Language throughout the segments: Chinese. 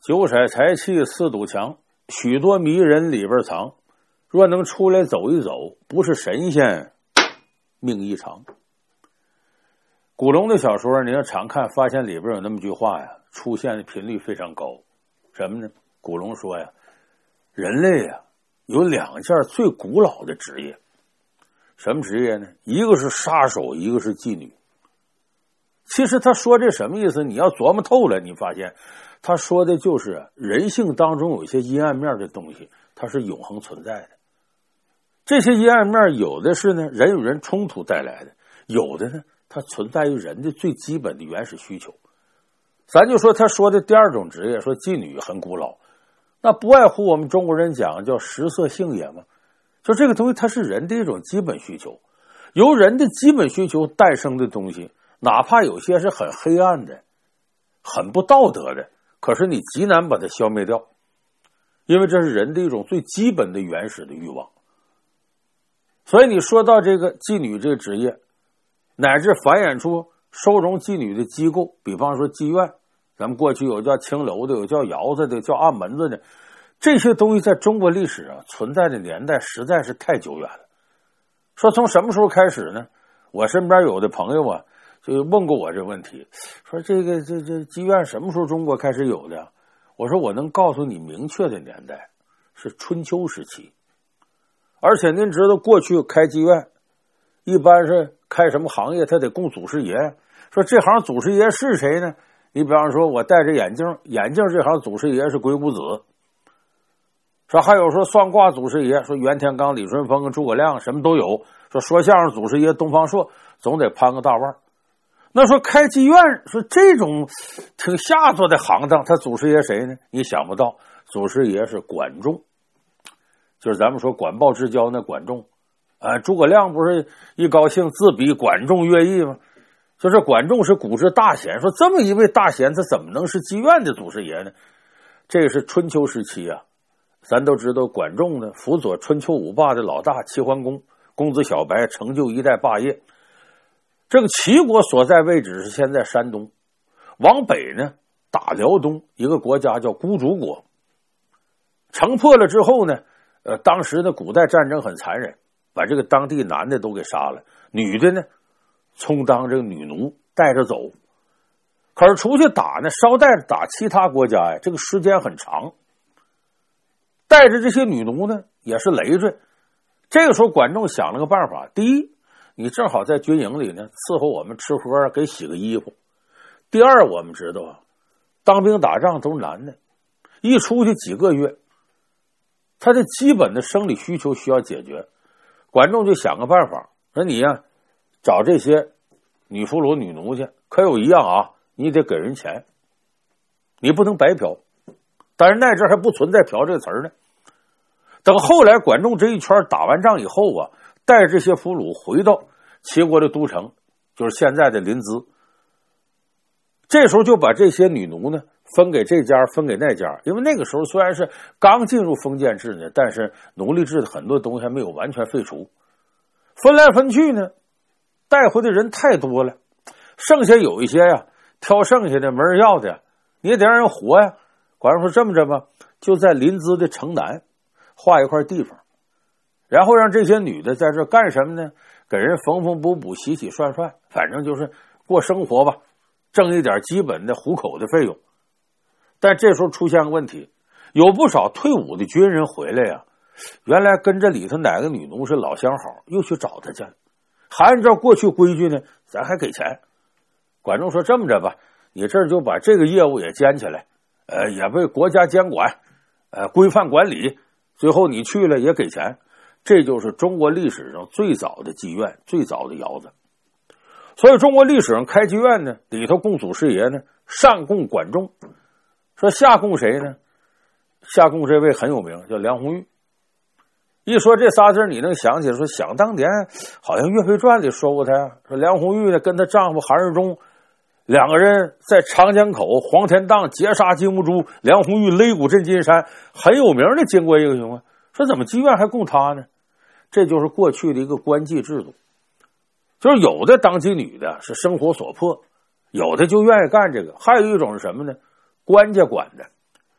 九色财气四堵墙，许多迷人里边藏。若能出来走一走，不是神仙命一长。古龙的小说你要常看，发现里边有那么句话呀，出现的频率非常高。什么呢？古龙说呀，人类呀有两件最古老的职业。什么职业呢？一个是杀手，一个是妓女。其实他说这什么意思？你要琢磨透了，你发现他说的就是人性当中有一些阴暗面的东西，它是永恒存在的。这些阴暗面有的是呢人与人冲突带来的，有的呢它存在于人的最基本的原始需求。咱就说他说的第二种职业，说妓女很古老，那不外乎我们中国人讲叫食色性也嘛。就这个东西它是人的一种基本需求，由人的基本需求诞生的东西，哪怕有些是很黑暗的很不道德的，可是你极难把它消灭掉，因为这是人的一种最基本的原始的欲望。所以你说到这个妓女这个职业，乃至繁衍出收容妓女的机构，比方说妓院，咱们过去有叫青楼的，有叫窑子的，叫按门子的，这些东西在中国历史上存在的年代实在是太久远了。说从什么时候开始呢？我身边有的朋友啊就问过我这个问题，说这妓院什么时候中国开始有的？我说我能告诉你明确的年代，是春秋时期。而且您知道过去开妓院一般是开什么行业，他得供祖师爷。说这行祖师爷是谁呢？你比方说我戴着眼镜，眼镜这行祖师爷是鬼谷子。说还有说算卦祖师爷，说袁天罡、李淳风、诸葛亮什么都有。说相声祖师爷东方朔，总得攀个大腕。那说开妓院，说这种挺下作的行当，他祖师爷谁呢？你想不到，祖师爷是管仲，就是咱们说管鲍之交那管仲。诸葛亮不是一高兴自比管仲乐毅吗？就这管仲是古之大贤，说这么一位大贤，他怎么能是妓院的祖师爷呢？这个是春秋时期啊。咱都知道管仲呢辅佐春秋五霸的老大齐桓公，公子小白成就一代霸业。这个齐国所在位置是现在山东，往北呢打辽东一个国家叫孤竹国。城破了之后呢，当时的古代战争很残忍，把这个当地男的都给杀了，女的呢充当这个女奴带着走。可是出去打呢，捎带着打其他国家呀，这个时间很长，带着这些女奴呢也是累赘。这个时候管仲想了个办法，第一，你正好在军营里呢伺候我们吃喝，给洗个衣服。第二，我们知道啊，当兵打仗都是男的，一出去几个月，他的基本的生理需求需要解决。管仲就想个办法，说你呀找这些女俘虏女奴去，可有一样啊，你得给人钱，你不能白嫖。但是那阵还不存在嫖这个词儿呢。等后来管仲这一圈打完仗以后啊，带着这些俘虏回到齐国的都城，就是现在的临淄。这时候就把这些女奴呢分给这家，分给那家。因为那个时候虽然是刚进入封建制呢，但是奴隶制的很多东西还没有完全废除。分来分去呢，带回的人太多了，剩下有一些呀，挑剩下的没人要的，你也得让人活呀。管仲说这么着吧，就在临淄的城南划一块地方，然后让这些女的在这干什么呢？给人缝缝补补、洗洗涮涮，反正就是过生活吧，挣一点基本的糊口的费用。但这时候出现个问题，有不少退伍的军人回来呀，原来跟这里头哪个女奴是老相好，又去找他去了，还按照过去规矩呢，咱还给钱。管仲说这么着吧，你这就把这个业务也兼起来，也被国家监管，规范管理，最后你去了也给钱。这就是中国历史上最早的妓院，最早的窑子。所以中国历史上开妓院呢，里头供祖师爷呢，上供管仲。说下供谁呢？下供这位很有名，叫梁红玉。一说这仨字你能想起来，说想当年好像岳飞传里说过他呀，说梁红玉呢跟她丈夫韩世忠两个人在长江口黄田荡劫杀金兀术，梁红玉擂鼓震金山，很有名的巾帼英雄啊。说怎么妓院还供他呢？这就是过去的一个官妓制度，就是有的当妓女的是生活所迫，有的就愿意干这个，还有一种是什么呢？官家管的，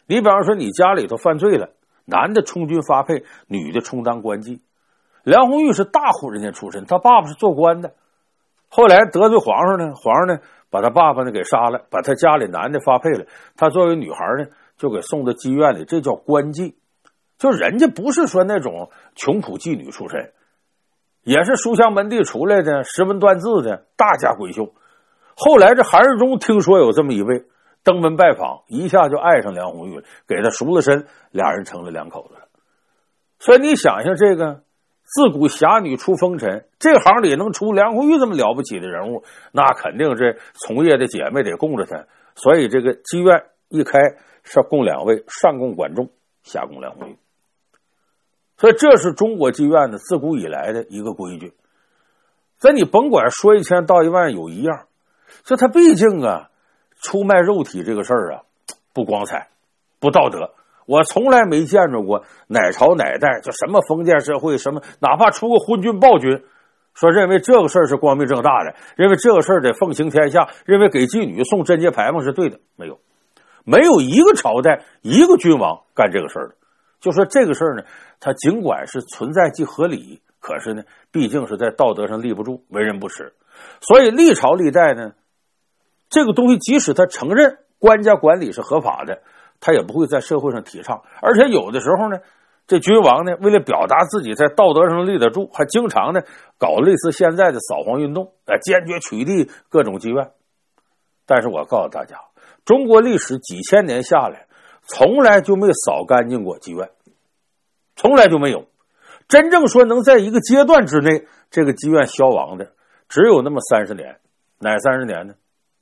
你比方说你家里头犯罪了，男的充军发配，女的充当官妓。梁红玉是大户人家出身，他爸爸是做官的，后来得罪皇上呢，皇上呢把他爸爸呢给杀了，把他家里男的发配了，他作为女孩呢就给送到妓院里，这叫官妓。就人家不是说那种穷苦妓女出身，也是书香门第出来的，识文断字的大家闺秀。后来这韩世忠听说有这么一位，登门拜访，一下就爱上梁红玉了，给他赎了身，俩人成了两口子了。所以你想想，这个自古侠女出风尘，这行里能出梁红玉这么了不起的人物，那肯定这从业的姐妹得供着他。所以这个妓院一开是供两位，上供管仲，下供梁红玉。所以这是中国妓院的自古以来的一个规矩。这你甭管说1000道1万有一样，这他毕竟啊，出卖肉体这个事儿啊，不光彩，不道德。我从来没见着过哪朝哪代就什么封建社会，什么哪怕出个昏君暴君，说认为这个事儿是光明正大的，认为这个事儿得奉行天下，认为给妓女送贞节牌坊是对的，没有，没有一个朝代一个君王干这个事儿的。就说这个事儿呢，它尽管是存在即合理，可是呢，毕竟是在道德上立不住，为人不耻。所以历朝历代呢，这个东西即使他承认官家管理是合法的，他也不会在社会上提倡。而且有的时候呢，这君王呢，为了表达自己在道德上立得住，还经常呢搞类似现在的扫黄运动，坚决取缔各种妓院。但是我告诉大家，中国历史几千年下来，从来就没扫干净过妓院，从来就没有。真正说能在一个阶段之内这个妓院消亡的，只有那么30年。哪30年呢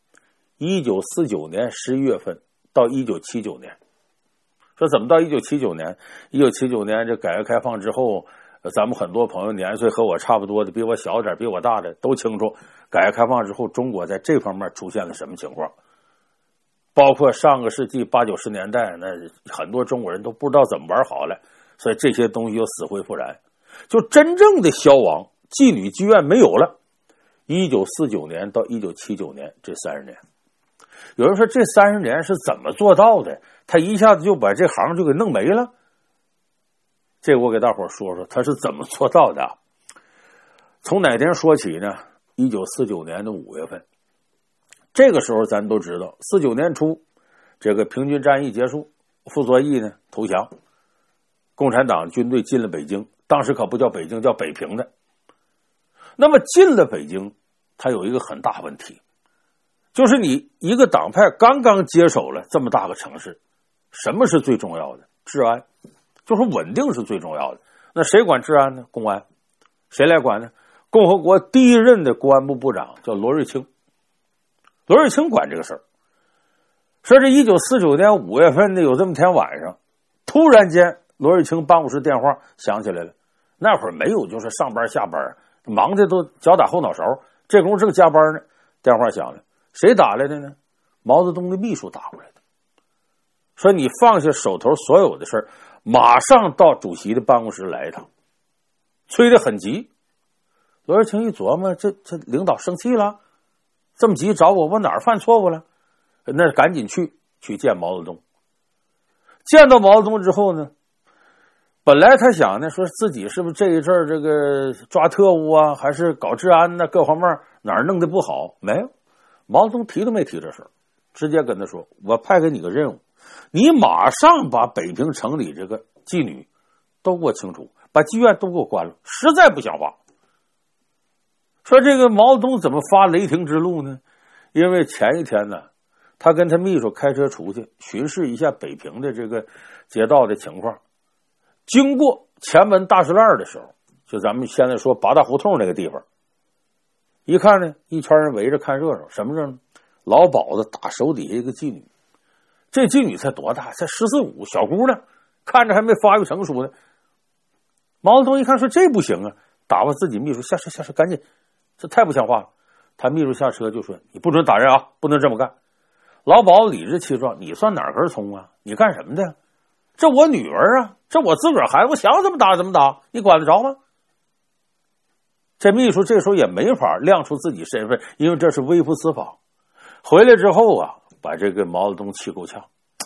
？1949年11月份到1979年。说怎么到1979年？1979年这改革开放之后，咱们很多朋友年岁和我差不多的，比我小点比我大的都清楚，改革开放之后中国在这方面出现了什么情况。包括上个世纪80、90年代，那很多中国人都不知道怎么玩好了，所以这些东西又死灰复燃。就真正的消亡，妓女妓院没有了。1949年到1979年这30年，有人说这30年是怎么做到的？他一下子就把这行就给弄没了。这个我给大伙说说他是怎么做到的。从哪天说起呢？1949年的5月份。这个时候咱都知道，49年初，这个平津战役结束，傅作义呢投降，共产党军队进了北京，当时可不叫北京，叫北平的。那么进了北京，它有一个很大问题，就是你一个党派刚刚接手了这么大个城市，什么是最重要的？治安，就是稳定是最重要的。那谁管治安呢？公安。谁来管呢？共和国第一任的公安部部长叫罗瑞卿。罗瑞卿管这个事儿。说这1949年5月份的有这么天晚上，突然间罗瑞卿办公室电话响起来了。那会儿没有就是上班下班，忙的都脚打后脑勺，这功夫正加班呢，电话响了。谁打来的呢？毛泽东的秘书打过来的，说你放下手头所有的事儿，马上到主席的办公室来一趟，催得很急。罗瑞卿一琢磨，这领导生气了，这么急找我，我哪儿犯错误了？那赶紧去见毛泽东。见到毛泽东之后呢，本来他想呢，说自己是不是这一阵儿这个抓特务啊，还是搞治安呢，各方面哪儿弄得不好？没有，毛泽东提都没提这事儿，直接跟他说：“我派给你个任务，你马上把北平城里这个妓女都给我清除，把妓院都给我关了，实在不像话。”说这个毛泽东怎么发雷霆之怒呢？因为前一天呢，他跟他秘书开车出去巡视一下北平的这个街道的情况。经过前门大石栏的时候，就咱们现在说八大胡同那个地方，一看呢，一圈人围着看热闹。什么热闹？老鸨子打手底下一个妓女，这妓女才多大？才14、15，小姑娘，看着还没发育成熟呢。毛泽东一看说这不行啊，打发自己秘书下车，赶紧，这太不像话了。他秘书下车就说：“你不准打人啊，不能这么干。”老鸨理直气壮：“你算哪根葱啊？你干什么的？这我女儿啊，这我自个儿孩子，我想怎么打怎么打，你管得着吗？”这秘书这时候也没法亮出自己身份，因为这是微服私访。回来之后啊，把这个毛泽东气够呛，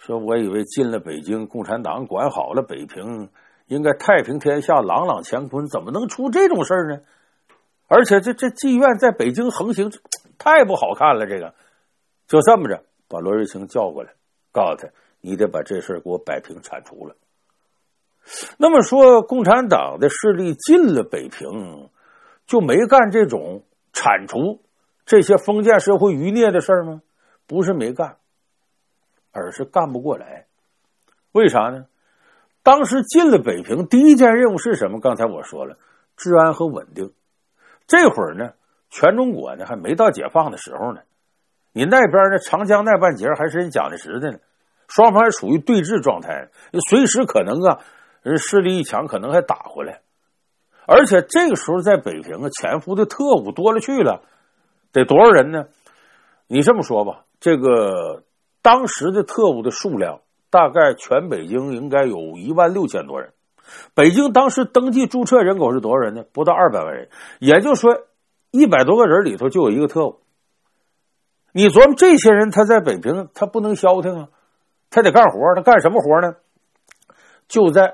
说我以为进了北京，共产党管好了北平，应该太平天下，朗朗乾坤，怎么能出这种事儿呢？而且这妓院在北京横行，太不好看了。这个就这么着，把罗瑞卿叫过来，告诉他，你得把这事儿给我摆平铲除了。那么说，共产党的势力进了北平，就没干这种铲除这些封建社会余孽的事儿吗？不是没干，而是干不过来。为啥呢？当时进了北平，第一件任务是什么？刚才我说了，治安和稳定。这会儿呢，全中国呢还没到解放的时候呢。你那边呢，长江那半截还是人蒋介石的呢，双方还处于对峙状态，随时可能啊，人势力一强，可能还打回来。而且这个时候在北平啊，潜伏的特务多了去了，得多少人呢？你这么说吧，这个当时的特务的数量，大概全北京应该有16000多人。北京当时登记注册人口是多少人呢？不到200万人，也就是说100多个人里头就有一个特务。你琢磨这些人他在北平他不能消停啊，他得干活，他干什么活呢？就在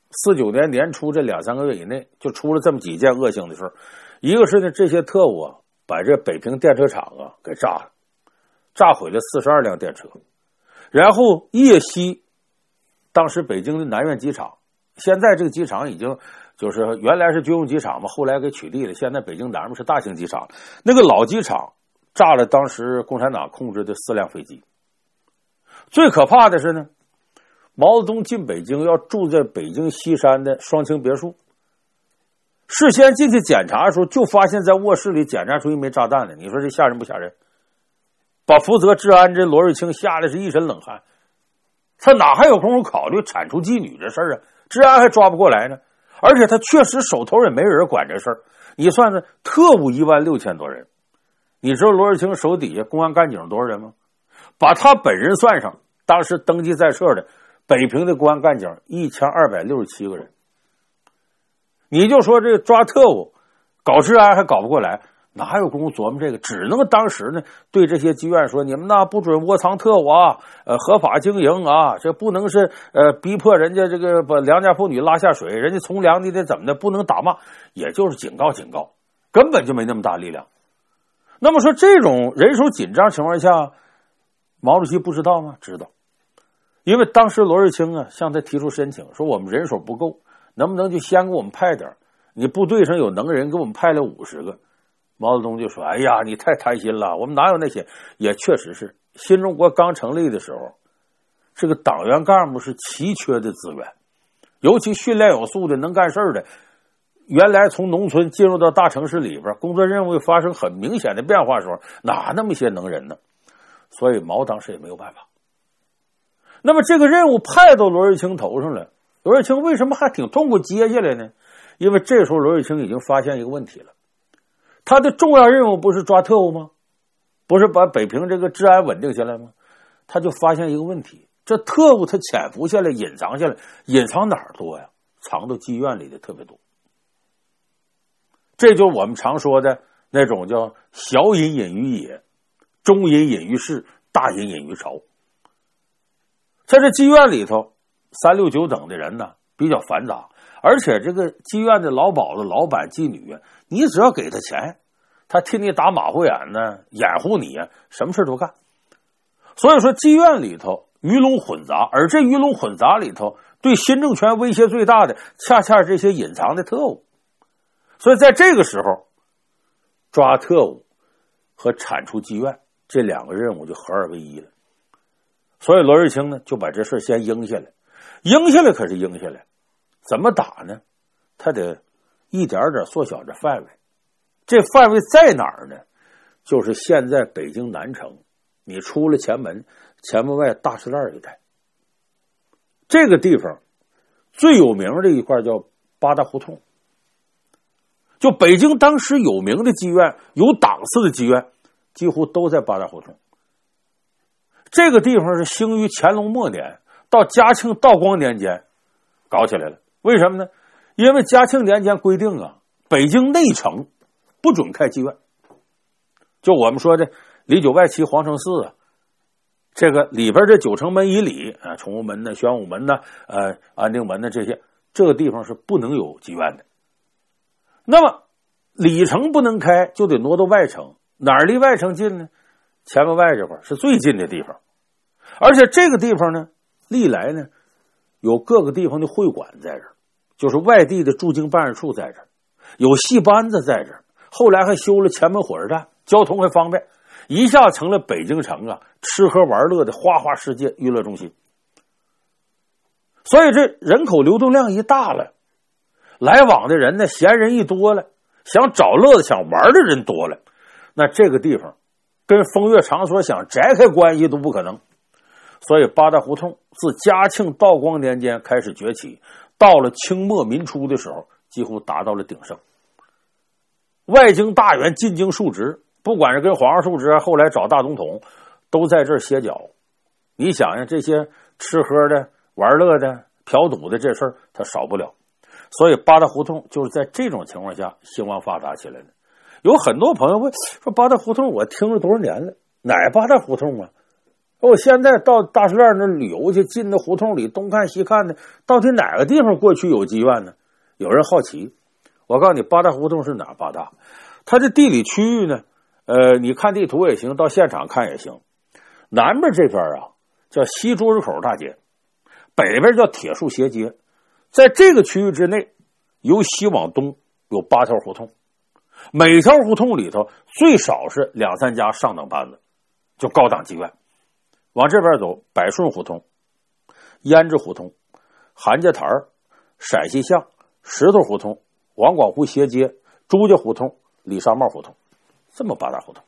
49年年初这2-3个月以内，就出了这么几件恶性的事。一个是呢，这些特务啊把这北平电车厂啊给炸了，炸毁了42辆电车，然后夜袭当时北京的南苑机场。现在这个机场已经就是原来是军用机场嘛，后来给取缔了，现在北京南面是大型机场。那个老机场炸了当时共产党控制的4辆飞机。最可怕的是呢，毛泽东进北京要住在北京西山的双清别墅，事先进去检查的时候，就发现在卧室里检查出一枚炸弹来。你说这吓人不吓人？把负责治安这罗瑞卿吓得是一身冷汗，他哪还有功夫考虑铲除妓女这事儿啊？治安还抓不过来呢，而且他确实手头也没人管这事儿。你算算，特务16000多人，你知道罗瑞卿手底下公安干警多少人吗？把他本人算上，当时登记在册的北平的公安干警1267个人。你就说这抓特务搞治安还搞不过来，哪有功夫琢磨这个？只能当时呢对这些妓院说，你们那不准窝藏特务啊，合法经营啊，这不能是逼迫人家这个把良家妇女拉下水，人家从良的怎么的，不能打骂，也就是警告警告，根本就没那么大力量。那么说这种人手紧张情况下，毛主席不知道吗？知道，因为当时罗瑞卿啊向他提出申请，说我们人手不够，能不能就先给我们派点，你部队上有能人，给我们派了50个。毛泽东就说，哎呀，你太贪心了，我们哪有那些？也确实是，新中国刚成立的时候，这个党员干部是奇缺的资源，尤其训练有素的能干事的，原来从农村进入到大城市里边，工作任务发生很明显的变化的时候，哪那么些能人呢？所以毛当时也没有办法。那么这个任务派到罗瑞卿头上了，罗瑞卿为什么还挺痛苦接下来呢？因为这时候罗瑞卿已经发现一个问题了，他的重要任务不是抓特务吗？不是把北平这个治安稳定下来吗？他就发现一个问题，这特务他潜伏下来，隐藏下来，隐藏哪儿多呀？藏到妓院里的特别多。这就是我们常说的那种叫小隐隐于野，中隐隐于市，大隐隐于朝。在这妓院里头，3、6、9等的人呢比较繁杂，而且这个妓院的老鸨子、老板、妓女啊，你只要给他钱，他替你打马虎眼呢，掩护你啊，什么事都干。所以说妓院里头鱼龙混杂，而这鱼龙混杂里头对新政权威胁最大的恰恰是这些隐藏的特务。所以在这个时候，抓特务和铲除妓院这2个任务就合二为一了。所以罗瑞卿呢就把这事先应下来，应下来可是应下来，怎么打呢？他得一点点缩小这范围。这范围在哪儿呢？就是现在北京南城，你出了前门，前门外大石栏一带，这个地方最有名的一块叫八大胡同。就北京当时有名的妓院，有档次的妓院，几乎都在八大胡同。这个地方是兴于乾隆末年到嘉庆、道光年间搞起来了。为什么呢？因为嘉庆年间规定啊，北京内城不准开妓院。就我们说的里九外七皇城寺啊， 这个里边这九城门以里啊，崇武门呢、玄武门呢、安定门呢这些，这个地方是不能有妓院的。那么里城不能开，就得挪到外城。哪儿离外城近呢？前门外这块是最近的地方，而且这个地方呢，历来呢有各个地方的会馆在这儿，就是外地的驻京办事处在这儿，有戏班子在这儿。后来还修了前门火车站，交通还方便，一下成了北京城啊吃喝玩乐的花花世界娱乐中心。所以这人口流动量一大了，来往的人呢，闲人一多了，想找乐子想玩的人多了，那这个地方跟风月场所想摘开关系都不可能。所以八大胡同自嘉庆道光年间开始崛起，到了清末民初的时候几乎达到了鼎盛。外经大员进京述职，不管是跟皇上述职后来找大总统，都在这儿歇脚。你想想这些吃喝的玩乐的嫖赌的这事儿他少不了，所以八大胡同就是在这种情况下兴旺发达起来的。有很多朋友问说，八大胡同我听了多少年了，哪八大胡同啊？我现在到大石栏那旅游去，进那胡同里东看西看的，到底哪个地方过去有妓院呢？有人好奇，我告诉你，八大胡同是哪八大？它的地理区域呢，你看地图也行，到现场看也行。南边这边啊叫西桌子口大街，北边叫铁树斜街。在这个区域之内，由西往东有8条胡同，每条胡同里头最少是2、3家上等班子，就高档妓院。往这边走，百顺胡同、胭脂胡同、韩家台、陕西巷、石头胡同、王广湖斜街、朱家胡同、李沙帽胡同，这么8大胡同。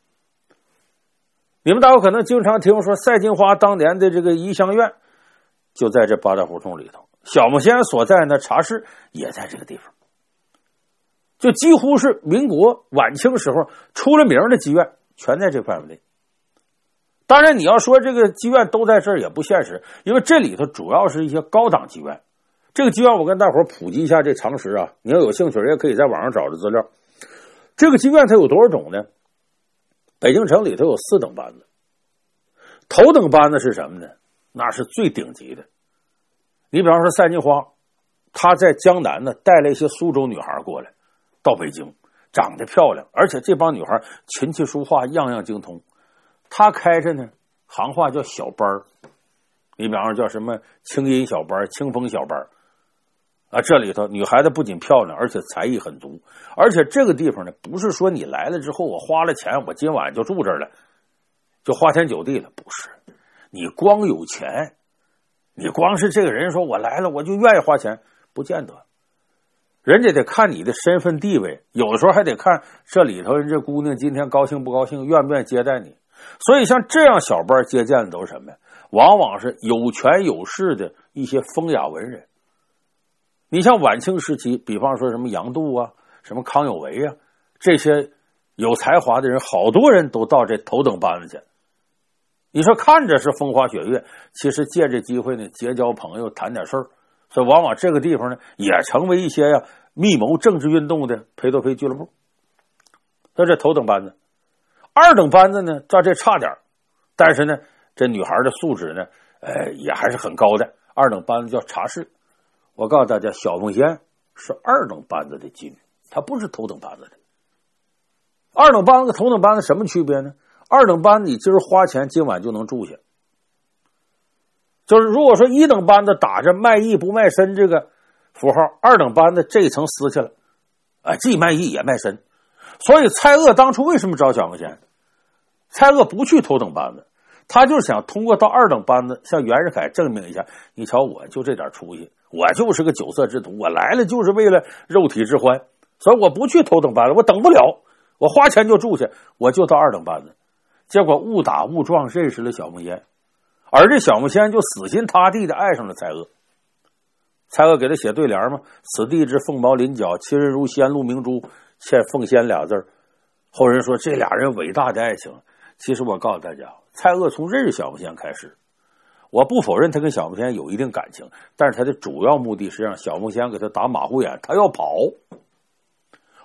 你们大伙可能经常听说赛金花当年的这个怡香院就在这8大胡同里头，小木仙所在的茶室也在这个地方，就几乎是民国晚清时候出了名的妓院全在这范围内。当然你要说这个妓院都在这儿也不现实，因为这里头主要是一些高档妓院。这个妓院我跟大伙普及一下这常识啊，你要有兴趣也可以在网上找着资料。这个妓院它有多少种呢？北京城里头有4等班子，头等班子是什么呢？那是最顶级的。你比方说赛金花，她在江南呢带了一些苏州女孩过来到北京，长得漂亮，而且这帮女孩琴棋书画样样精通。她开着呢行话叫小班儿，你比方说叫什么清音小班、清风小班啊，这里头女孩子不仅漂亮，而且才艺很足。而且这个地方呢，不是说你来了之后我花了钱我今晚就住这儿了，就花天酒地了，不是。你光有钱，你光是这个人说我来了我就愿意花钱，不见得。人家得看你的身份地位，有的时候还得看这里头人这姑娘今天高兴不高兴，愿不愿意接待你。所以像这样小班接见的都是什么呀？往往是有权有势的一些风雅文人。你像晚清时期，比方说什么杨度啊，什么康有为啊，这些有才华的人，好多人都到这头等班子去。你说看着是风花雪月，其实借这机会呢结交朋友谈点事儿，所以往往这个地方呢也成为一些密谋政治运动的裴多菲俱乐部。在这头等班子，2等班子呢照这差点，但是呢这女孩的素质呢也还是很高的。2等班子叫茶室。我告诉大家，小凤仙是2等班子的妓女，她不是头等班子的。2等班子和头等班子什么区别呢？2等班子你今儿花钱今晚就能住下，就是如果说1等班子打着卖艺不卖身这个符号，2等班子这一层撕去了，既卖艺也卖身。所以蔡锷当初为什么找小凤仙？蔡锷不去头等班子，他就是想通过到2等班子向袁世凯证明一下，你瞧我就这点出息，我就是个酒色之徒，我来了就是为了肉体之欢，所以我不去头等班子，我等不了，我花钱就住下，我就到2等班子。结果误打误撞认识了小凤仙，而这小凤仙就死心塌地的爱上了蔡锷。蔡锷给他写对联嘛，此地之凤毛麟角，其人如仙露明珠，欠凤仙俩字。后人说这俩人伟大的爱情，其实我告诉大家，蔡锷从认识小凤仙开始，我不否认他跟小凤仙有一定感情，但是他的主要目的是让小凤仙给他打马虎眼，他要跑。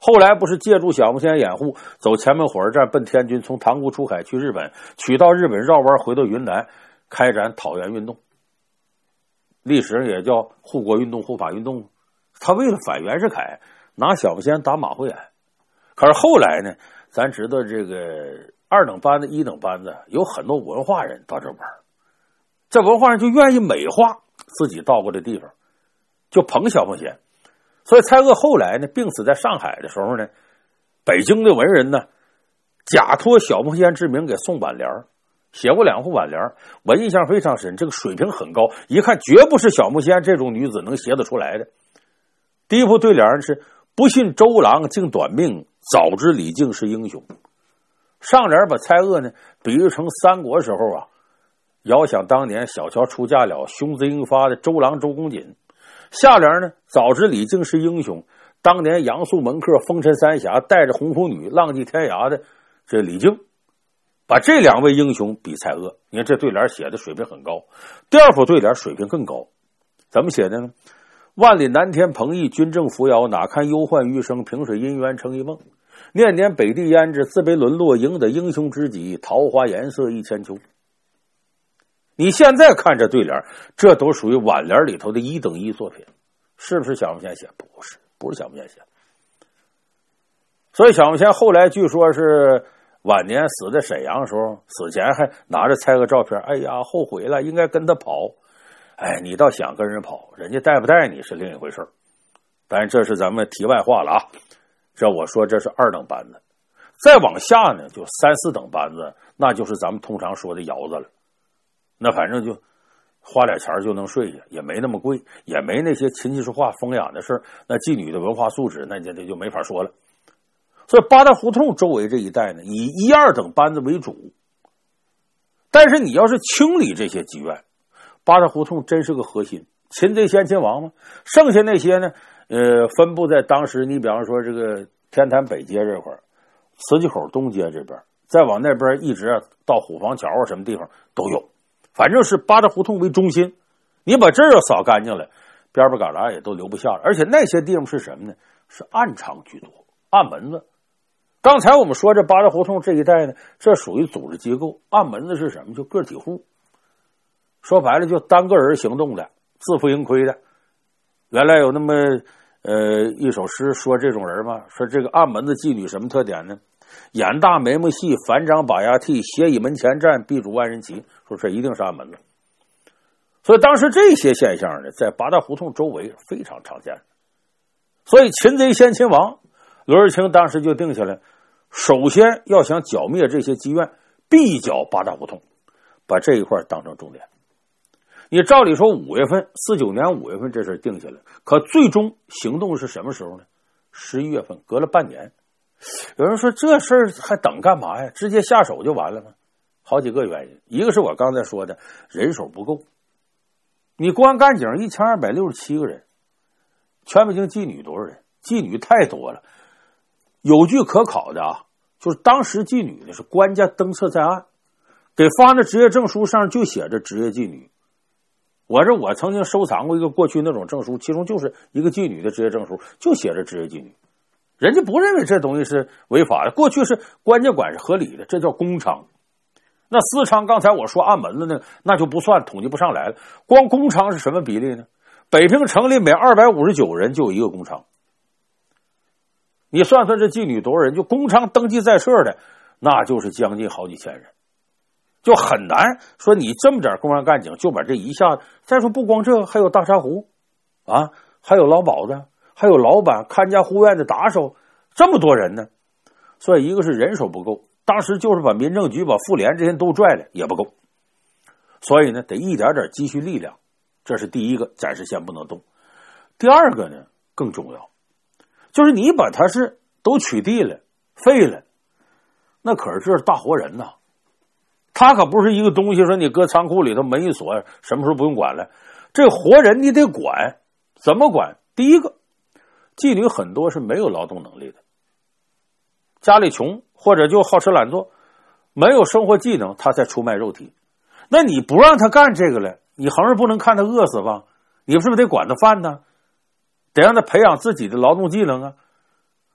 后来不是借助小木仙掩护，走前门火车站奔天津，从塘沽出海去日本，取到日本绕弯回到云南，开展讨袁运动，历史上也叫护国运动、护法运动。他为了反袁世凯，拿小木仙打马虎眼。可是后来呢，咱知道这个二等班子、一等班子有很多文化人到这玩，这文化人就愿意美化自己到过的地方，就捧小木仙。所以蔡锷后来呢，病死在上海的时候呢，北京的文人呢，假托小木仙之名给送挽联，写过2副挽联，我印象非常深，这个水平很高，一看绝不是小木仙这种女子能写得出来的。第一副对联是不信周郎竟短命，早知李靖是英雄。上联把蔡锷呢比喻成三国时候啊，遥想当年小乔出嫁了，雄姿英发的周郎周公瑾。下联呢，早知李靖是英雄，当年杨素门客风尘三侠带着红拂女浪迹天涯的这李靖，把这2位英雄比蔡锷。你看这对联写的水平很高。第二副对联水平更高，怎么写的呢？万里南天鹏翼，军政扶摇，哪堪忧患余生，萍水姻缘成一梦。念念北地胭脂，自卑沦落，赢得英雄知己，桃花颜色一千秋。你现在看这对联，这都属于挽联里头的1等1作品，是不是小木仙写？不是小木仙写。所以小木仙后来据说是晚年死在沈阳的时候，死前还拿着蔡锷照片，哎呀，后悔了，应该跟他跑。哎，你倒想跟人跑，人家带不带你是另一回事。当然这是咱们题外话了啊。这我说这是2等班子，再往下呢就3、4等班子，那就是咱们通常说的窑子了。那反正就花点钱就能睡下，也没那么贵，也没那些琴棋书画风雅的事，那妓女的文化素质那就没法说了。所以八大胡同周围这一带呢，以1、2等班子为主。但是你要是清理这些妓院，八大胡同真是个核心，擒贼先擒王嘛。剩下那些呢，分布在当时，你比方说这个天坛北街这块儿，磁器口东街这边，再往那边一直到虎坊桥啊，什么地方都有。反正是八大胡同为中心，你把这儿要扫干净了，边边旮旯也都留不下了。而且那些地方是什么呢？是暗娼居多，暗门子。刚才我们说这八大胡同这一带呢，这属于组织机构，暗门子是什么？就个体户。说白了，就单个人行动的，自负盈亏的。原来有那么一首诗说这种人嘛，说这个暗门子妓女什么特点呢？眼大眉毛细，反掌把牙剃，斜倚门前站，必主万人骑。说这一定是暗门子。所以当时这些现象呢，在八大胡同周围非常常见。所以擒贼先擒王，罗日清当时就定下来，首先要想剿灭这些妓院，必剿八大胡同，把这一块当成重点。你照理说5月份，49年5月份这事定下来，可最终行动是什么时候呢？11月份，隔了半年。有人说这事儿还等干嘛呀？直接下手就完了吗？好几个原因，一个是我刚才说的人手不够，你公安干警1267个人，全北京妓女多少人？妓女太多了。有据可考的啊，就是当时妓女呢是官家登册在案，给发的职业证书上就写着职业妓女。我曾经收藏过一个过去那种证书，其中就是一个妓女的职业证书，就写着职业妓女。人家不认为这东西是违法的，过去是官家管是合理的，这叫公娼。那私娼刚才我说暗门子那就不算，统计不上来了。光公娼是什么比例呢？北平城里每259人就有一个公娼。你算算这妓女多少人，就公娼登记在册的，那就是将近好几千人，就很难说你这么点公安干警就把这一下。再说不光这，还有大沙壶啊，还有老鸨子，还有老板、看家护院的打手，这么多人呢。所以一个是人手不够，当时就是把民政局、把妇联这些都拽来也不够，所以呢得一点点积蓄力量，这是第一个，暂时先不能动。第二个呢更重要，就是你把他是都取缔了、废了，那可是这是大活人呐，他可不是一个东西说你搁仓库里头门一锁，什么时候不用管了。这活人你得管，怎么管？第一个，妓女很多是没有劳动能力的，家里穷或者就好吃懒做，没有生活技能，他才出卖肉体。那你不让他干这个了，你横是不能看他饿死吧？你是不是得管他饭呢？得让他培养自己的劳动技能啊。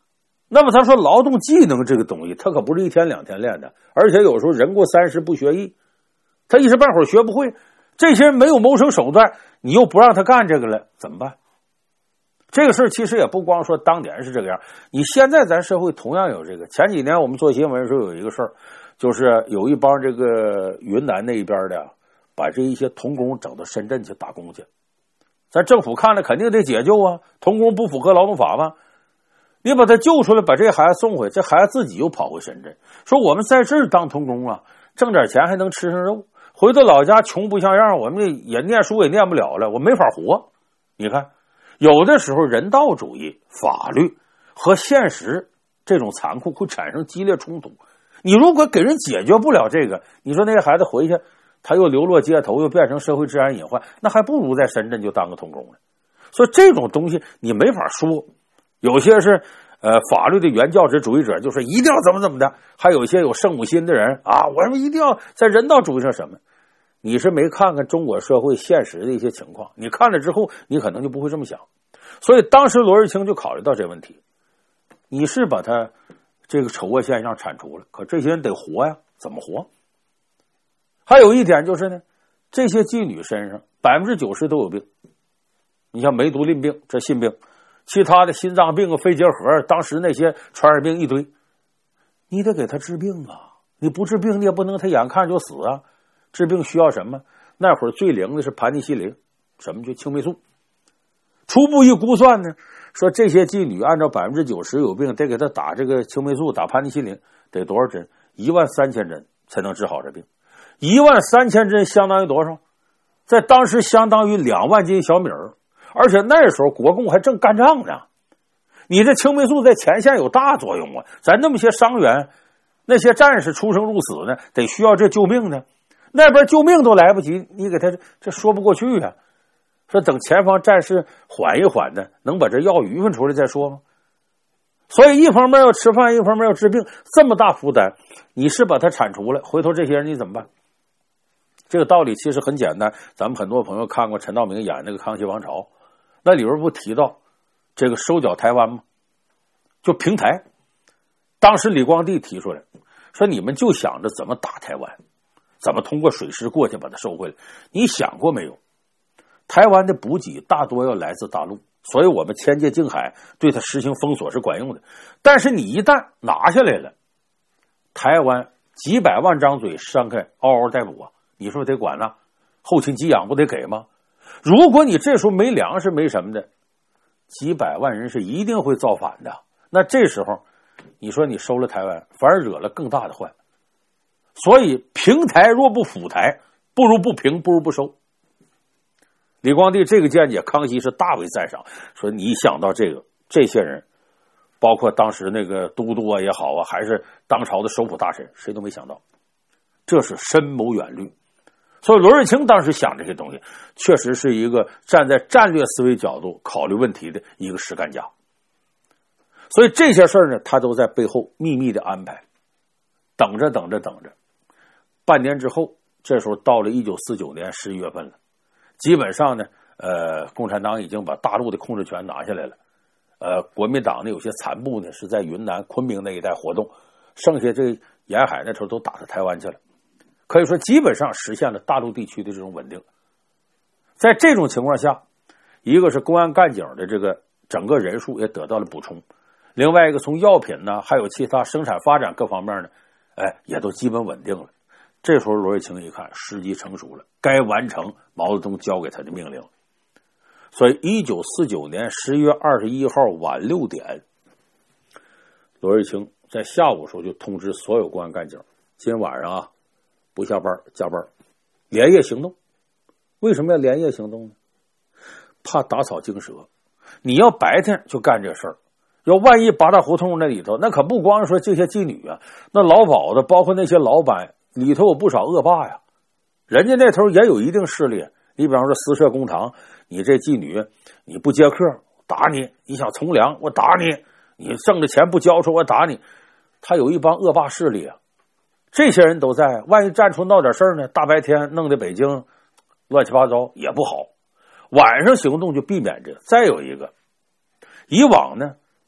那么他说劳动技能这个东西，他可不是一天两天练的，而且有时候人过30不学艺，他一时半会儿学不会。这些人没有谋生手段，你又不让他干这个了，怎么办？这个事儿其实也不光说当年是这个样，你现在咱社会同样有这个。前几年我们做新闻的时候有一个事儿，就是有一帮这个云南那一边的，把这一些童工整到深圳去打工去。咱政府看了肯定得解救啊，童工不符合劳动法吗？你把他救出来，把这个孩子送回，这孩子自己又跑回深圳，说我们在这儿当童工啊，挣点钱还能吃上肉，回到老家穷不像样，我们也念书也念不了了，我没法活。你看，有的时候人道主义、法律和现实这种残酷会产生激烈冲突。你如果给人解决不了这个，你说那些孩子回去他又流落街头，又变成社会治安隐患，那还不如在深圳就当个童工呢。所以这种东西你没法说。有些是法律的原教旨主义者，就说一定要怎么的，还有一些有圣母心的人啊，我说一定要在人道主义上什么。你是没看看中国社会现实的一些情况，你看了之后你可能就不会这么想。所以当时罗瑞卿就考虑到这问题，你是把他这个丑恶现象铲除了，可这些人得活呀，怎么活？还有一点就是呢，这些妓女身上90%都有病。你像梅毒、淋病，这心病，其他的心脏病、肺结核，当时那些传染病一堆，你得给他治病啊！你不治病，你也不能他眼看就死啊！治病需要什么？那会儿最灵的是盘尼西林，什么叫青霉素？初步一估算呢，说这些妓女按照90%有病，得给他打这个青霉素，打盘尼西林，得多少针？13000针才能治好这病。13000针相当于多少？在当时相当于2万斤小米儿。而且那时候国共还正干仗呢，你这青霉素在前线有大作用啊！咱那么些伤员，那些战士出生入死呢，得需要这救命呢。那边救命都来不及，你给他这说不过去啊！说等前方战士缓一缓的，能把这药余分出来再说吗？所以一方面要吃饭，一方面要治病，这么大负担，你是把它铲除了，回头这些人你怎么办？这个道理其实很简单，咱们很多朋友看过陈道明演那个《康熙王朝》，那里边不提到这个收缴台湾吗？就平台，当时李光地提出来说，你们就想着怎么打台湾，怎么通过水师过去把它收回来，你想过没有？台湾的补给大多要来自大陆，所以我们千界境海对它实行封锁是管用的。但是你一旦拿下来了，台湾几百万张嘴张开，嗷嗷待哺啊！你是不是得管呢？后勤给养不得给吗？如果你这时候没粮食没什么的，几百万人是一定会造反的。那这时候你说你收了台湾，反而惹了更大的患。所以平台若不抚台，不如不平，不如不收。李光地这个见解，康熙是大为赞赏，说你想到这些人，包括当时那个都督啊也好啊，还是当朝的首辅大臣，谁都没想到，这是深谋远虑。所以罗瑞卿当时想这些东西，确实是一个站在战略思维角度考虑问题的一个实干家。所以这些事儿呢，他都在背后秘密的安排，等着，半年之后，这时候到了1949年11月份了，基本上呢，共产党已经把大陆的控制权拿下来了。国民党的有些残部呢是在云南昆明那一带活动，剩下这沿海那头都打到台湾去了。可以说基本上实现了大陆地区的这种稳定。在这种情况下，一个是公安干警的这个整个人数也得到了补充，另外一个从药品呢还有其他生产发展各方面呢，也都基本稳定了。这时候罗瑞卿一看时机成熟了，该完成毛泽东交给他的命令。所以1949年11月21号晚6点，罗瑞卿在下午时候就通知所有公安干警，今天晚上啊不下班加班，连夜行动。为什么要连夜行动呢？怕打草惊蛇。你要白天就干这事儿，要万一八大胡同那里头，那可不光说这些妓女啊，那老鸨子包括那些老板里头有不少恶霸呀，人家那头也有一定势力。你比方说私设公堂，你这妓女你不接客打你，你想从良我打你，你挣的钱不交出我打你，他有一帮恶霸势力啊。这些人都在，万一站出闹点事儿呢，大白天弄得北京乱七八糟也不好。晚上行动就避免这个。再有一个，以往呢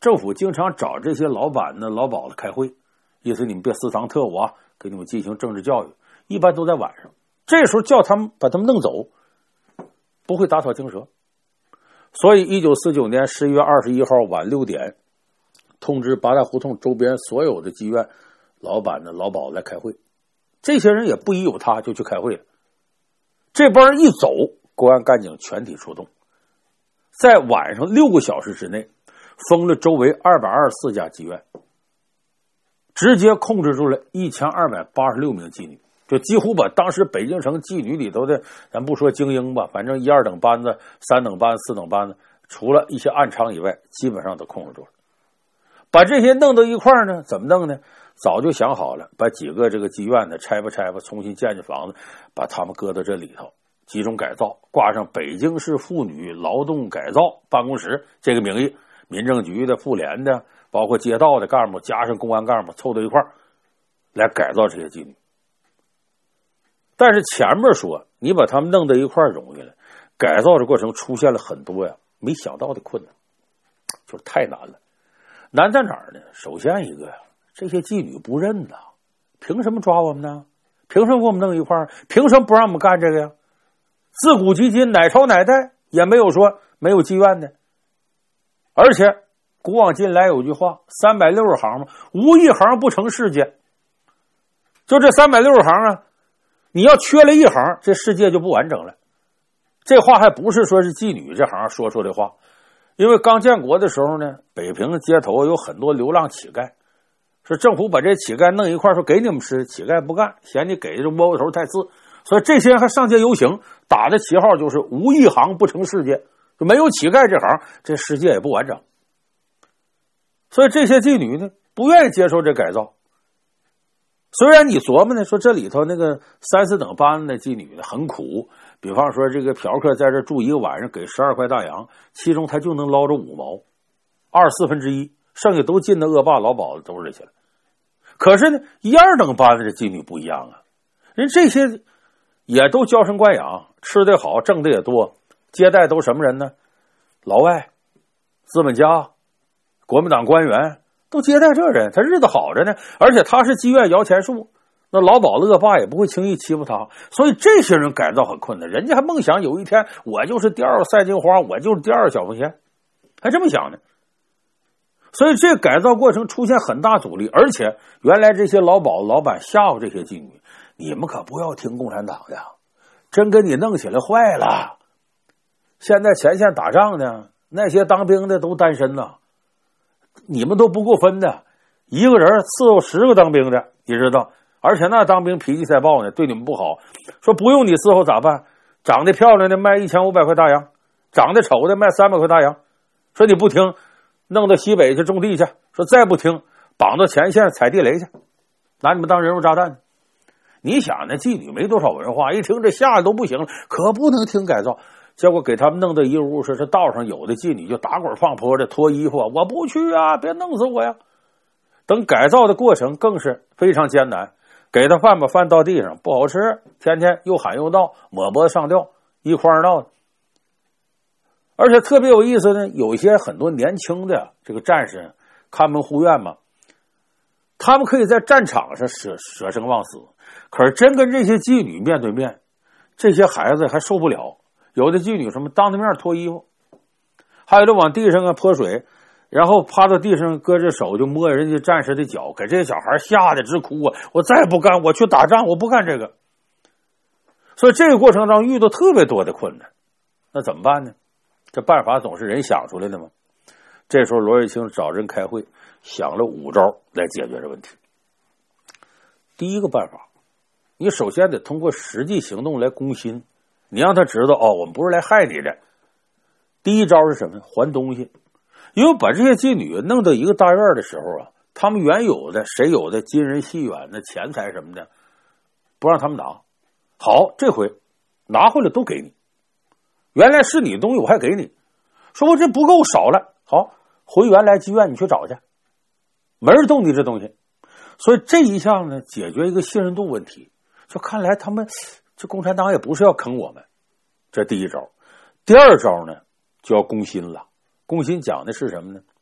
政府经常找这些老板呢、老鸨子开会，意思你们别私藏特务啊，给你们进行政治教育，一般都在晚上。这时候叫他们把他们弄走，不会打草惊蛇。所以1949年11月21号晚6点，通知八大胡同周边所有的妓院老板的老鸨子来开会。这些人也不疑有他，就去开会了。这帮人一走，公安干警全体出动，在晚上6个小时之内封了周围224家妓院，直接控制住了1286名妓女，就几乎把当时北京城妓女里头的，咱不说精英吧，反正1、2等班子、3等班、4等班子，除了一些暗娼以外，基本上都控制住了。把这些弄到一块儿呢，怎么弄呢？早就想好了，把几个这个妓院呢拆吧，重新建房子，把他们搁到这里头，集中改造，挂上北京市妇女劳动改造办公室这个名义，民政局的、妇联的，包括街道的干部，加上公安干部凑到一块儿来改造这些妓女。但是前面说你把他们弄到一块儿容易了，改造的过程出现了很多没想到的困难，就是太难了。难在哪儿呢？首先一个这些妓女不认呐，凭什么抓我们呢？凭什么给我们弄一块儿？凭什么不让我们干这个呀？自古及今哪朝哪代也没有说没有妓院的。而且古往今来有句话，360行嘛，无一行不成世界。就这360行啊，你要缺了一行，这世界就不完整了。这话还不是说是妓女这行说出的话，因为刚建国的时候呢，北平的街头有很多流浪乞丐，说政府把这乞丐弄一块，说给你们吃，乞丐不干，嫌你给这窝窝头太次，所以这些人还上街游行，打的旗号就是无一行不成世界，就没有乞丐这行，这世界也不完整。所以这些妓女呢，不愿意接受这改造。虽然你琢磨呢，说这里头那个3、4等班的妓女很苦，比方说这个嫖客在这住一个晚上给12块大洋，其中他就能捞着5毛，1/4，剩下都进到恶霸老鸨子兜里去了。可是呢，1、2等班的这妓女不一样啊，人这些也都娇生惯养，吃的好，挣的也多，接待都什么人呢？老外、资本家、国民党官员都接待这人，他日子好着呢，而且他是妓院摇钱树，那老鸨子恶霸也不会轻易欺负他，所以这些人改造很困难，人家还梦想有一天我就是第2个赛金花，我就是第2个小凤仙，还这么想呢。所以这改造过程出现很大阻力，而且原来这些老鸨老板吓唬这些妓女，你们可不要听共产党的，真跟你弄起来坏了。现在前线打仗呢，那些当兵的都单身呢，你们都不够分的，一个人伺候10个当兵的，你知道，而且那当兵脾气再暴呢，对你们不好，说不用你伺候咋办？长得漂亮的卖1500块大洋，长得丑的卖300块大洋，说你不听，弄到西北去种地去，说再不听，绑到前线踩地雷去，拿你们当人肉炸弹。你想那妓女没多少文化，一听这吓得都不行了，可不能听改造。结果给他们弄到一屋，说这道上有的妓女就打滚放坡的脱衣服，我不去啊，别弄死我呀。等改造的过程更是非常艰难，给他饭把饭倒地上不好吃，天天又喊又闹，抹脖子上吊，一块儿闹的。而且特别有意思呢，有一些很多年轻的这个战士看门护院嘛，他们可以在战场上舍生忘死，可是真跟这些妓女面对面，这些孩子还受不了。有的妓女什么当着面脱衣服，还有的往地上泼水，然后趴到地上搁着手就摸人家战士的脚，给这些小孩吓得直哭啊！我再不干，我去打仗，我不干这个。所以这个过程中遇到特别多的困难，那怎么办呢？这办法总是人想出来的嘛。这时候罗瑞卿找人开会，想了5招来解决这问题。第一个办法，你首先得通过实际行动来攻心，你让他知道我们不是来害你的。第一招是什么？还东西。因为把这些妓女弄到一个大院的时候他们原有的谁有的金银细软的钱财什么的，不让他们拿。好，这回拿回来都给你，原来是你的东西我还给你，说我这不够少了，好，回原来妓院你去找去，没人动你这东西。所以这一项呢，解决一个信任度问题，就看来他们这共产党也不是要坑我们，这第一招。第二招呢，就要攻心了。攻心讲的是什么呢？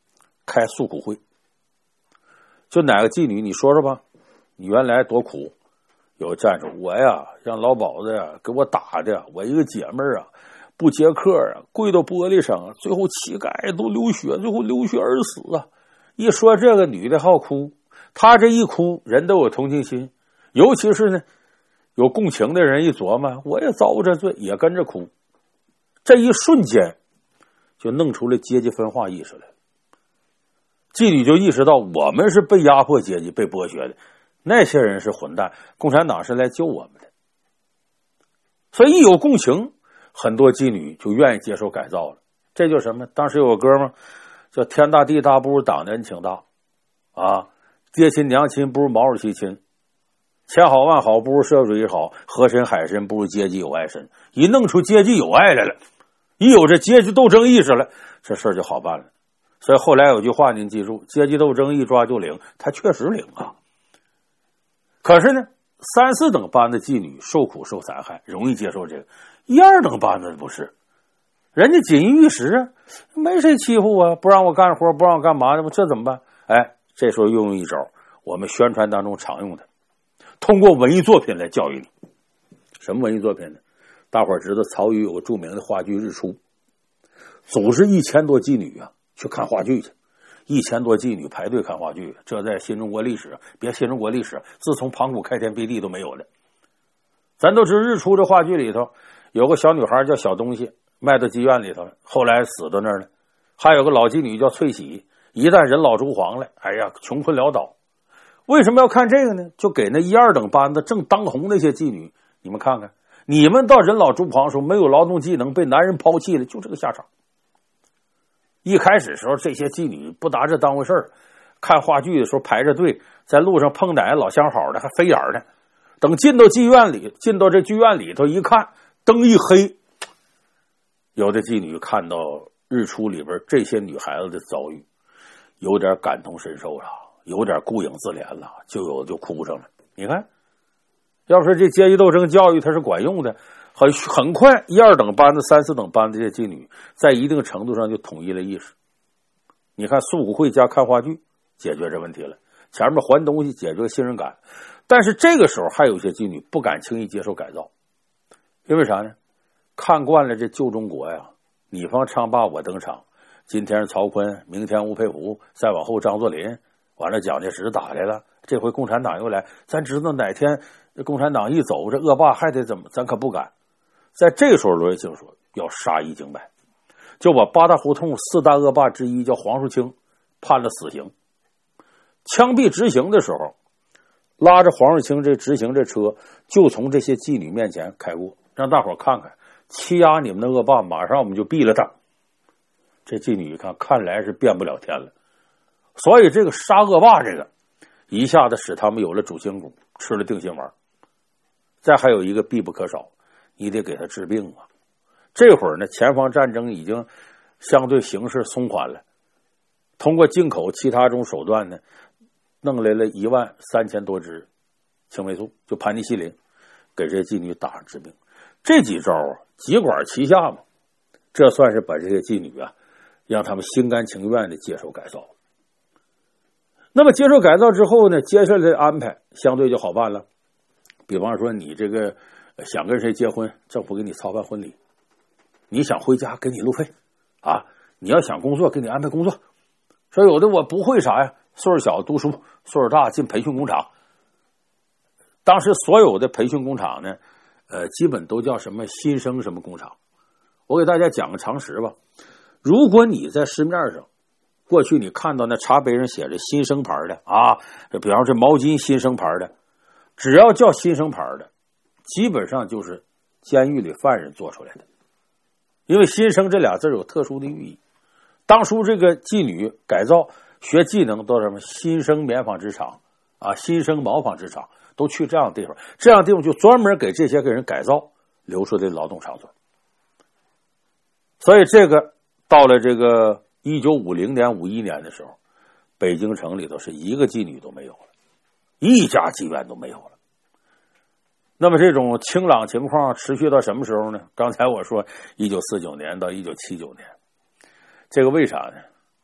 开诉苦会。就哪个妓女你说说吧，你原来多苦。有战士，我呀让老鸨子呀给我打的，我一个姐妹啊不接客啊，跪到玻璃上，最后膝盖都流血，最后流血而死啊。一说这个女的好哭，她这一哭人都有同情心，尤其是呢有共情的人一琢磨，我也遭这罪，也跟着哭。这一瞬间就弄出了阶级分化意识来，妓女就意识到我们是被压迫阶级，被剥削的，那些人是混蛋，共产党是来救我们的。所以一有共情，很多妓女就愿意接受改造了。这就是什么？当时有个歌嘛，叫天大地大不如党的恩情大啊，爹亲娘亲不如毛主席亲，千好万好不如社会主义好，河深海深不如阶级友爱深。一弄出阶级友爱来了，一有这阶级斗争意识了，这事儿就好办了。所以后来有句话您记住，阶级斗争一抓就灵，他确实灵啊。可是呢，3、4等班的妓女受苦受残害，容易接受这个；1、2等班的不是，人家锦衣玉食啊，没谁欺负啊，不让我干活，不让我干嘛的，这怎么办？哎，这时候用一招，我们宣传当中常用的，通过文艺作品来教育你。什么文艺作品呢？大伙儿知道曹禺有个著名的话剧《日出》，组织1000多妓女啊去看话剧去。1000多妓女排队看话剧，这在新中国历史，别新中国历史，自从庞古开天辟地都没有的。咱都知日出这话剧里头有个小女孩叫小东西，卖到妓院里头了，后来死到那儿了。还有个老妓女叫翠喜，一旦人老珠黄了，哎呀，穷困潦倒。为什么要看这个呢？就给那1、2等班的正当红那些妓女，你们看看，你们到人老珠黄的时候没有劳动技能，被男人抛弃了，就这个下场。一开始的时候，这些妓女不拿这当回事儿，看话剧的时候排着队，在路上碰哪个老相好的还飞眼呢。等进到妓院里，进到这剧院里头一看，灯一黑，有的妓女看到日出里边这些女孩子的遭遇，有点感同身受了，有点顾影自怜了，就有的就哭上了。你看，要不是这阶级斗争教育它是管用的，很快1、2等班的、3、4等班的这些妓女在一定程度上就统一了意识。你看诉苦会加看话剧解决这问题了，前面还东西解决信任感。但是这个时候还有些妓女不敢轻易接受改造，因为啥呢？看惯了这旧中国呀，你方唱罢我登场，今天是曹锟，明天吴佩孚，再往后张作霖，完了蒋介石打来了，这回共产党又来，咱知道哪天共产党一走，这恶霸还得怎么，咱可不敢。在这个时候，罗瑞卿说要杀一儆百，就把八大胡同4大恶霸之一叫黄树清判了死刑。枪毙执行的时候，拉着黄树清这执行这车就从这些妓女面前开过，让大伙看看，欺压你们的恶霸，马上我们就毙了他。这妓女一看，看来是变不了天了，所以这个杀恶霸这个一下子使他们有了主心骨，吃了定心丸。再还有一个必不可少，你得给他治病啊。这会儿呢，前方战争已经相对形势松缓了，通过进口其他种手段呢，弄来了13000多支青霉素，就盘尼西林，给这些妓女打上治病。这几招啊，几管齐下嘛，这算是把这些妓女啊，让他们心甘情愿的接受改造。那么接受改造之后呢，接下来的安排相对就好办了。比方说你这个想跟谁结婚，政府给你操办婚礼；你想回家给你路费啊；你要想工作给你安排工作。说有的我不会啥呀，岁数小读书，岁数大进培训工厂。当时所有的培训工厂呢，基本都叫什么新生什么工厂。我给大家讲个常识吧。如果你在市面上过去你看到那茶杯上写着新生牌的啊，比方说毛巾新生牌的，只要叫新生牌的，基本上就是监狱里犯人做出来的。因为新生这俩字有特殊的寓意。当初这个妓女改造学技能都什么新生棉纺织厂啊，新生毛纺织厂，都去这样的地方，这样的地方就专门给这些个人改造留出的劳动场所。所以这个到了这个1950年51年的时候，北京城里头是一个妓女都没有了，一家妓院都没有了。那么这种清朗情况持续到什么时候呢？刚才我说1949年到1979年，这个为啥呢？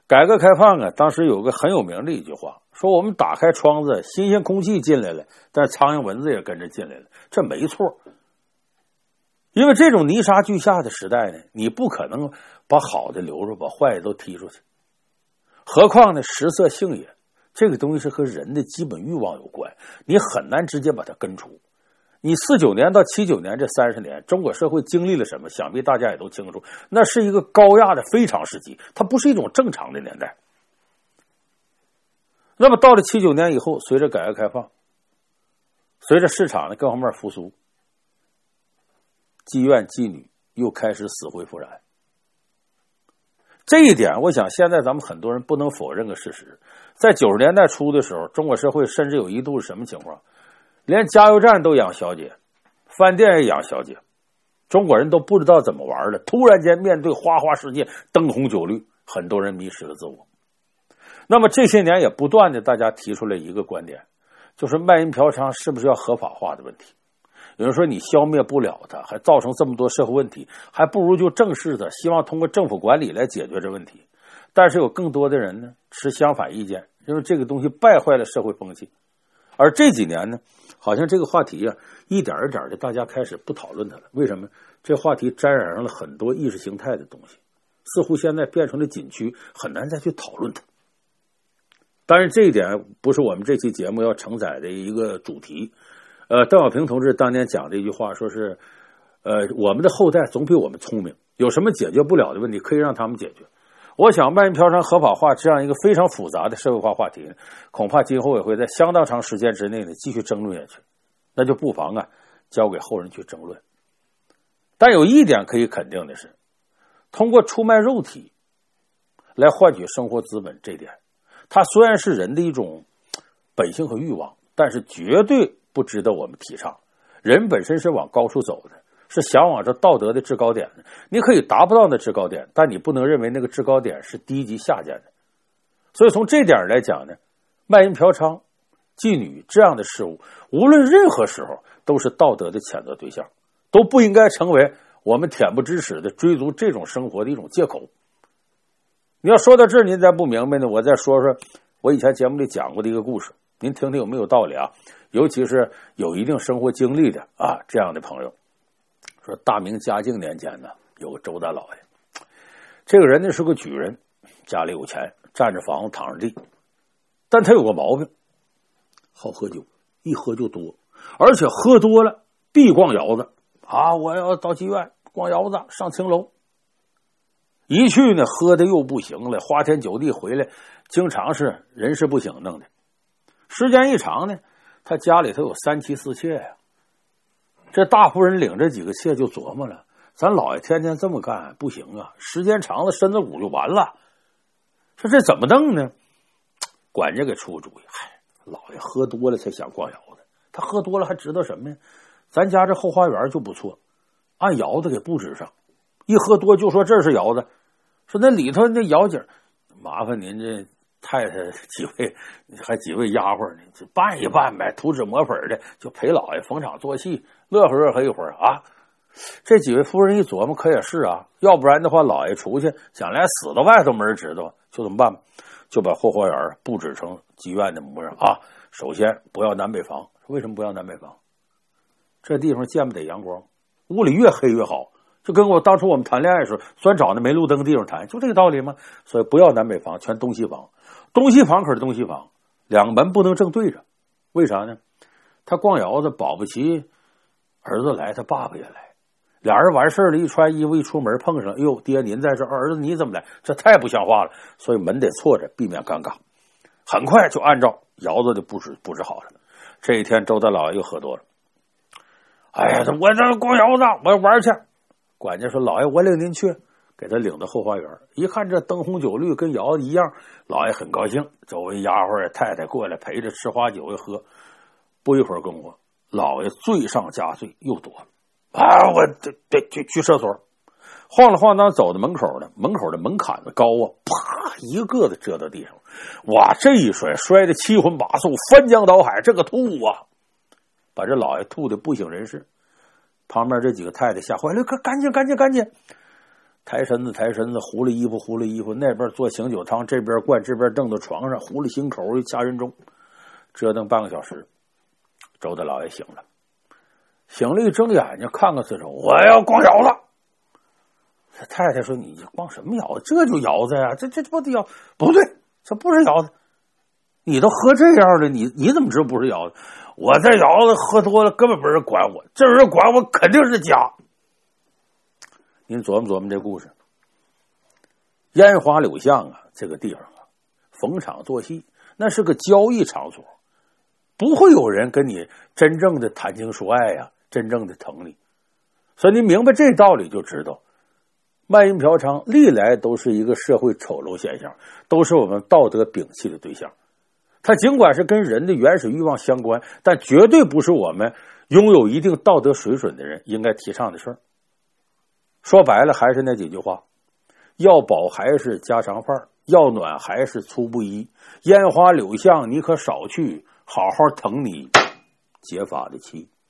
改革开放啊，当时有个很有名的一句话，说我们打开窗子，新鲜空气进来了，但苍蝇蚊子也跟着进来了，这没错。因为这种泥沙俱下的时代呢，你不可能把好的留着，把坏的都踢出去。何况呢，食色性也，这个东西是和人的基本欲望有关，你很难直接把它根除。你49年到79年这30年，中国社会经历了什么？想必大家也都清楚，那是一个高压的非常时期，它不是一种正常的年代。那么到了79年以后，随着改革开放，随着市场的各方面复苏，妓院妓女又开始死灰复燃。这一点我想现在咱们很多人不能否认个事实，在90年代初的时候，中国社会甚至有一度是什么情况？连加油站都养小姐，饭店也养小姐，中国人都不知道怎么玩了。突然间面对花花世界，灯红酒绿，很多人迷失了自我。那么这些年也不断的大家提出来一个观点，就是卖淫嫖娼是不是要合法化的问题。有人说你消灭不了它，还造成这么多社会问题，还不如就正视它，希望通过政府管理来解决这问题。但是有更多的人呢持相反意见，因为这个东西败坏了社会风气。而这几年呢，好像这个话题啊，一点一点的大家开始不讨论它了。为什么？这话题沾染上了很多意识形态的东西，似乎现在变成了禁区，很难再去讨论它。当然这一点不是我们这期节目要承载的一个主题。邓小平同志当年讲这句话，说是我们的后代总比我们聪明，有什么解决不了的问题可以让他们解决。我想卖淫嫖娼合法化这样一个非常复杂的社会化话题，恐怕今后也会在相当长时间之内呢继续争论下去，那就不妨啊交给后人去争论。但有一点可以肯定的是，通过出卖肉体来换取生活资本，这点它虽然是人的一种本性和欲望，但是绝对不值得我们提倡。人本身是往高处走的，是向往着道德的制高点的。你可以达不到那制高点，但你不能认为那个制高点是低级下贱的。所以从这点来讲呢，卖淫嫖娼、妓女这样的事物，无论任何时候都是道德的谴责对象，都不应该成为我们恬不知耻的追逐这种生活的一种借口。你要说到这儿您再不明白呢，我再说说我以前节目里讲过的一个故事，您听听有没有道理啊？尤其是有一定生活经历的啊这样的朋友。说大明嘉靖年间呢，有个周大老爷，这个人呢是个举人，家里有钱，占着房子躺着地，但他有个毛病，好喝酒，一喝就多，而且喝多了必逛窑子啊！我要到妓院逛窑子，上青楼。一去呢，喝的又不行了，花天酒地回来，经常是人事不省弄的。时间一长呢，他家里头有3妻4妾呀。这大夫人领着几个妾就琢磨了，咱老爷天天这么干不行啊，时间长了身子骨就完了。说这怎么弄呢？管家给出个主意，嗨，老爷喝多了才想逛窑子，他喝多了还知道什么呀？咱家这后花园就不错，按窑子给布置上，一喝多就说这是窑子。说那里头那窑井，麻烦您这太太几位丫鬟呢，就拌一拌呗，涂脂抹粉的，就陪老爷逢场作戏，乐呵一会儿啊。这几位夫人一琢磨，可也是啊，要不然的话，老爷出去想来死到外头没人知道，就这么办吧，就把后花园布置成妓院的模样啊。首先不要南北房，为什么不要南北房？这地方见不得阳光，屋里越黑越好。就跟我当初我们谈恋爱的时候，专找那没路灯的地方谈，就这个道理吗？所以不要南北房，全东西房。东西房可是东西房，两个门不能正对着。为啥呢？他逛窑子保不齐儿子来，他爸爸也来，俩人完事了，一穿衣服一出门碰上，哎呦，爹您在这，儿子你怎么来？这太不像话了。所以门得错着，避免尴尬。很快就按照窑子的布置好了。这一天周大老爷又喝多了，哎呀，我这逛窑子，我要玩去。管家说：“老爷，我领您去。”给他领到后花园，一看这灯红酒绿，跟窑子一样，老爷很高兴。周围丫鬟太太过来陪着吃花酒一喝，不一会儿跟我，老爷罪上加罪，又多了啊！我得去厕所，晃了晃荡走到门口呢，门口的门槛子高啊，啪一个子折到地上，哇！这一摔得七荤八素，翻江倒海，这个吐啊，把这老爷吐得不省人事。旁边这几个太太吓坏了，赶紧！ 抬身子，糊了衣服，那边做醒酒汤，这边灌，这边蹬到床上，糊了心口，掐人中，折腾半个小时。周大老爷醒了，一睁眼睛看看四周，我要光窑子。太太说：“你光什么窑子？这就窑子呀！这不得窑？不对，这不是窑子。你都喝这样了，你怎么知道不是窑子？我这窑子喝多了，根本没人管我，这人管我肯定是家。”您琢磨这故事。烟花柳巷啊，这个地方啊，逢场作戏，那是个交易场所，不会有人跟你真正的谈情说爱呀，真正的疼你。所以您明白这道理，就知道卖淫嫖娼历来都是一个社会丑陋现象，都是我们道德摒弃的对象。它尽管是跟人的原始欲望相关，但绝对不是我们拥有一定道德水准的人应该提倡的事儿。说白了还是那几句话，要饱还是家常饭，要暖还是粗布衣，烟花柳巷你可少去，好好疼你结发的妻。